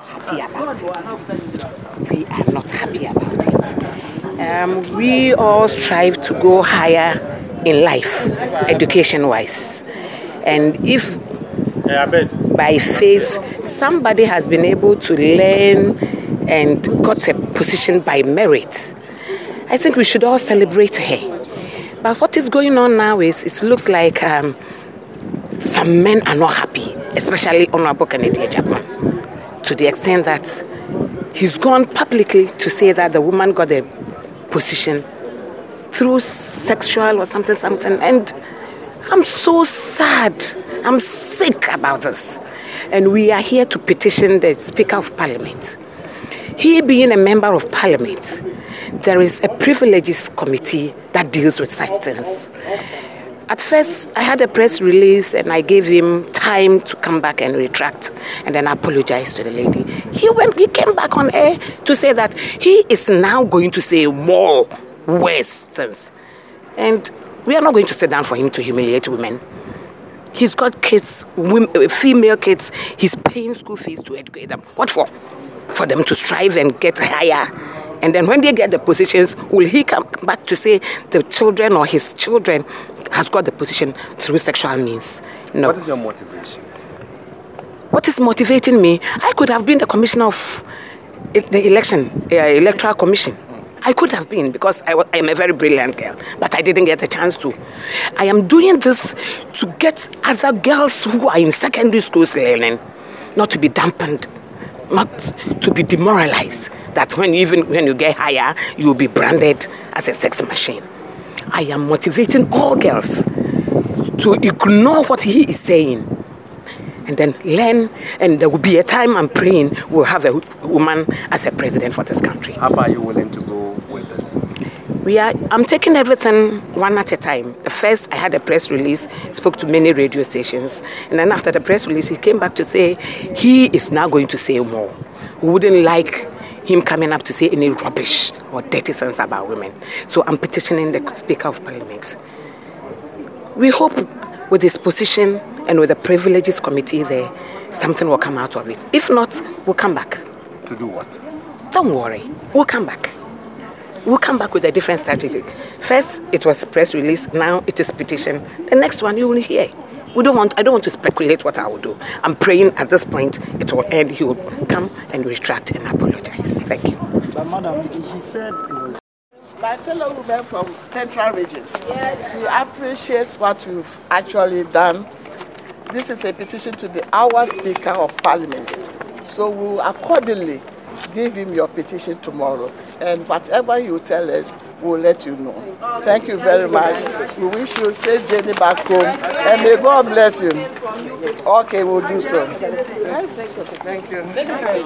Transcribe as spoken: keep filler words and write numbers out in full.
happy about it. We are not happy about it. Um, we all strive to go higher in life, education-wise. And if by faith somebody has been able to learn and got a position by merit, I think we should all celebrate her. But what is going on now is it looks like um, some men are not happy, especially Honorable Kennedy Agyapong, to the extent that he's gone publicly to say that the woman got a position through sexual or something, something. And I'm so sad. I'm sick about this. And we are here to petition the Speaker of Parliament. He being a member of Parliament, there is a privileges committee that deals with such things. At first, I had a press release and I gave him time to come back and retract and then apologize to the lady. He went, he came back on air to say that he is now going to say more worse things. And we are not going to sit down for him to humiliate women. He's got kids, women, female kids, he's paying school fees to educate them. What for? For them to strive and get higher. And then when they get the positions, will he come back to say the children or his children has got the position through sexual means? No. What is your motivation? What is motivating me? I could have been the commissioner of the election, uh, electoral commission. I could have been because I, was, I am a very brilliant girl, but I didn't get a chance to. I am doing this to get other girls who are in secondary schools learning, not to be dampened, not to be demoralized, that when even when you get higher, you will be branded as a sex machine. I am motivating all girls to ignore what he is saying and then learn, and there will be a time I'm praying we'll have a woman as a president for this country. How far are you willing to go with this? We are, I'm taking everything one at a time. The first, I had a press release, spoke to many radio stations, and then after the press release, he came back to say he is now going to say more. We wouldn't like him coming up to say any rubbish or dirty things about women. So I'm petitioning the Speaker of Parliament. We hope with his position and with the privileges committee there, something will come out of it. If not, we'll come back. To do what? Don't worry, we'll come back. We'll come back with a different strategy. First, it was press release. Now it is petition. The next one you will hear. We don't want. I don't want to speculate what I will do. I'm praying at this point it will end. He will come and retract and apologize. Thank you. But madam, he said it was my fellow women from Central Region. Yes. He appreciates what you've actually done. This is a petition to the our Speaker of Parliament. So we will accordingly give him your petition tomorrow. And whatever you tell us, we'll let you know. Thank you very much. We wish you a safe journey back home. And may God bless you. Okay, we'll do so. Thank you.